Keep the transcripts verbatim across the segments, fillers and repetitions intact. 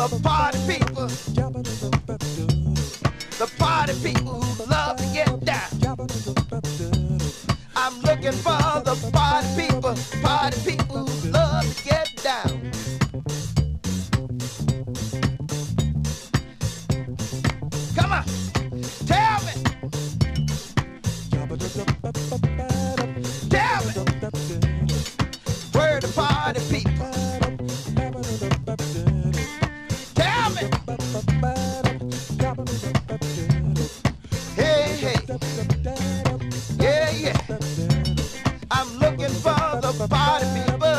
the party people. The party people who love to get down. I'm looking for the party people, party people who love to get down. Come on, tell me. Tell me. Where the party people? Tell me. Hey, hey. Yeah, yeah. I'm looking for the party people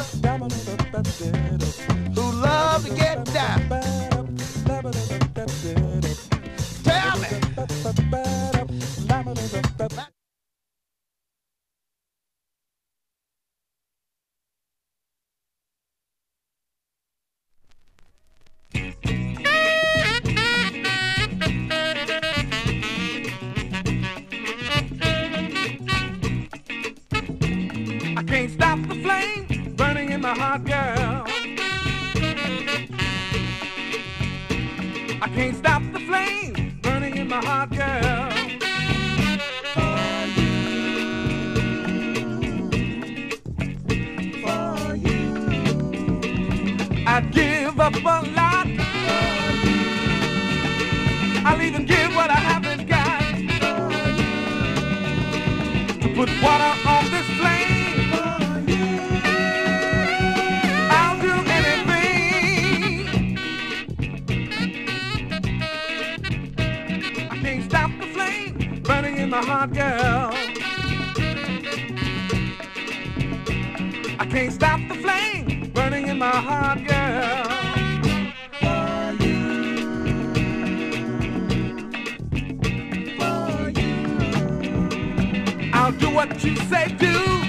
who love to get down. Tell me. I can't stop the flame burning in my heart, girl. I can't stop the flame burning in my heart, girl. For you, for you, I'd give up a lot. I'll even give what I haven't got to put water on this flame. My heart, girl. I can't stop the flame burning in my heart, girl. For you, for you, I'll do what you say do.